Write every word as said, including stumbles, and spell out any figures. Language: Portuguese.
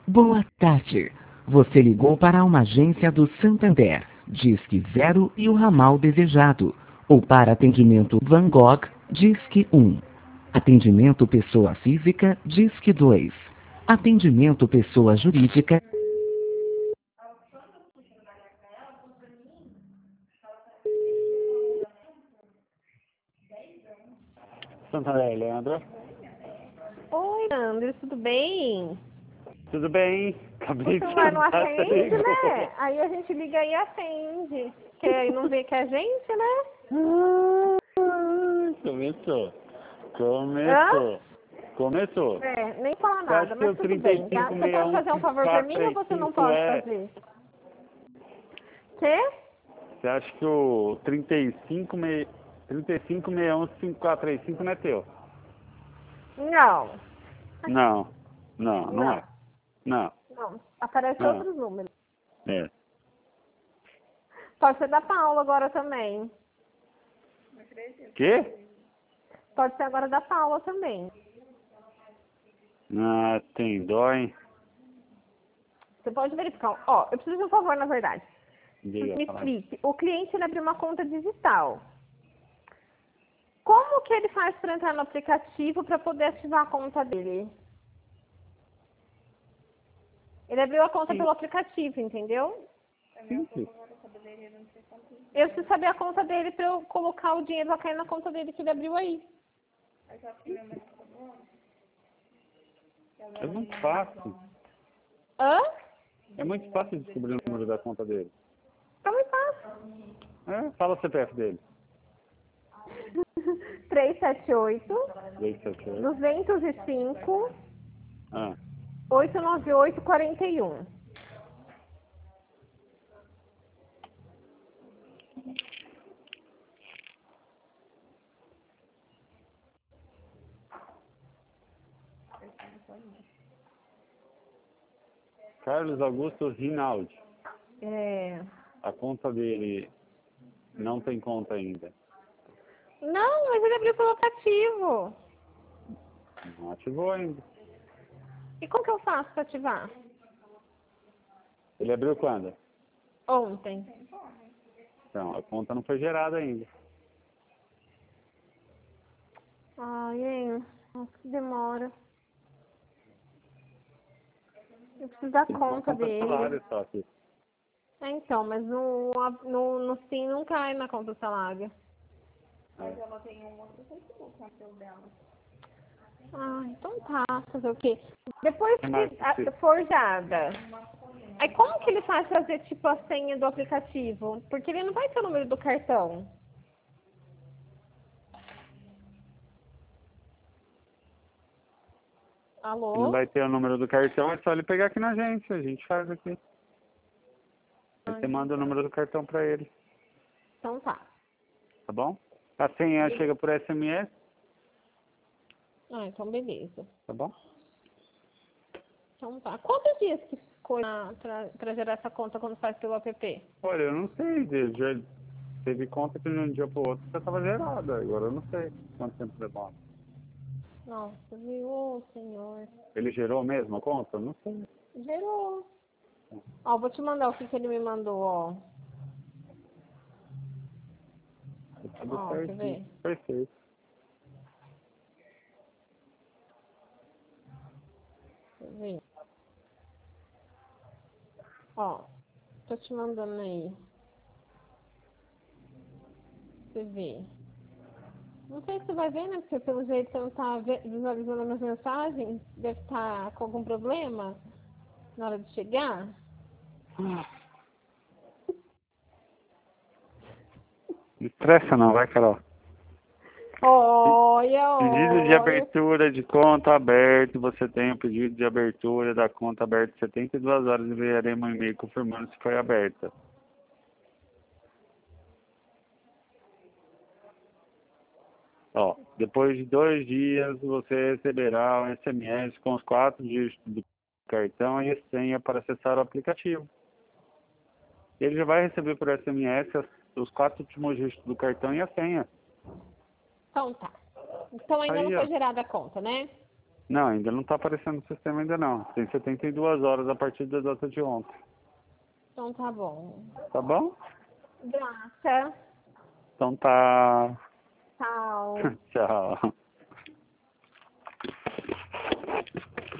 Boa tarde. Você ligou para uma agência do Santander, Disque zero e o ramal desejado. Ou para atendimento Van Gogh, Disque um. Atendimento pessoa física, Disque dois. Atendimento pessoa jurídica. Santander, Leandro. Oi, André, tudo bem? Tudo bem? O Acabei de celular não sentar, você acende, ligou. né? Aí a gente liga e acende. Que aí não vê que é a gente, né? Ah, Começou. Começou. Hã? Começou. É, nem falar Você acha nada, que o mas tudo bem, tá? Você pode fazer um favor por mim ou você não trinta e cinco pode é... fazer? Quê? Você acha que o trinta e cinco sessenta e um cinco quatro três cinco não é teu? Não. Não. Não, não Não. é. Não. Não. Aparece Não. outros números. É. Pode ser da Paula agora também. Quê? Pode ser agora da Paula também. Ah, tem dó, hein? Você pode verificar. Ó, eu preciso de um favor, na verdade. Diga, Me fala. explique. O cliente ele abriu uma conta digital. Como que ele faz para entrar no aplicativo para poder ativar a conta dele? Ele abriu a conta Sim. pelo aplicativo, entendeu? Simples. Eu preciso saber a conta dele para eu colocar o dinheiro vai cair na conta dele que ele abriu aí. É muito fácil. Hã? É muito fácil descobrir o número da conta dele. Tá muito fácil. É, fala o C P F dele. três sete oito, dois sete oito. duzentos e cinco, Ah, oito nove oito, quarenta e um. Carlos Augusto Rinaldi. É... A conta dele não tem conta ainda. Não, mas ele abriu pelo aplicativo. Não ativou ainda. E como que eu faço para ativar? Ele abriu quando? Ontem. Então, a conta não foi gerada ainda. Ai, hein? Nossa, que demora. Eu preciso dar Tem uma conta conta de dele. salário só aqui. É, então, mas no, no, no SIM não cai na conta do salário. É. Ah, então tá, fazer o quê? Depois Que mais que que a- você- forjada, aí como que ele faz fazer tipo a senha do aplicativo? Porque ele não vai ter o número do cartão. Não Alô? vai ter o número do cartão, é só ele pegar aqui na agência. A gente faz aqui. Aí você manda o número do cartão pra ele. Então tá. Tá bom? A senha chega por S M S, Ah, então beleza. tá bom? Então tá. Quantos dias que ficou na- pra, pra gerar essa conta quando faz pelo app? Olha, eu não sei, de- já teve conta que de um dia pro outro já tava gerada. Agora eu não sei quanto tempo demora. Nossa, viu, ô, senhor. Ele gerou mesmo a conta? Eu não sei. Gerou. Ó, vou te mandar o que, que ele me mandou, ó. Tá tudo Ó, quer certinho. ver? Perfeito. Quer ver? Ó, tô te mandando aí. Você vê. Não sei se você vai ver, né? Porque pelo jeito você não tá ve- visualizando as minhas mensagens. Deve estar com algum problema na hora de chegar. Não estressa não, vai, Carol. Olha, Pedido de olha. abertura de conta aberto. Você tem o pedido de abertura da conta aberta em setenta e duas horas. Enviaremos um e-mail confirmando se foi aberta. Ó, depois de dois dias você receberá um S M S com os quatro dígitos do cartão e a senha para acessar o aplicativo. Ele já vai receber por S M S as- os quatro últimos dígitos do cartão e a senha. Então tá. Então ainda Aí, não ó. foi gerada a conta, né? Não, ainda não está aparecendo no sistema ainda não. Tem setenta e duas horas a partir da data de ontem. Então tá bom. Tá bom? Graça. Então tá. Tchau. Tchau.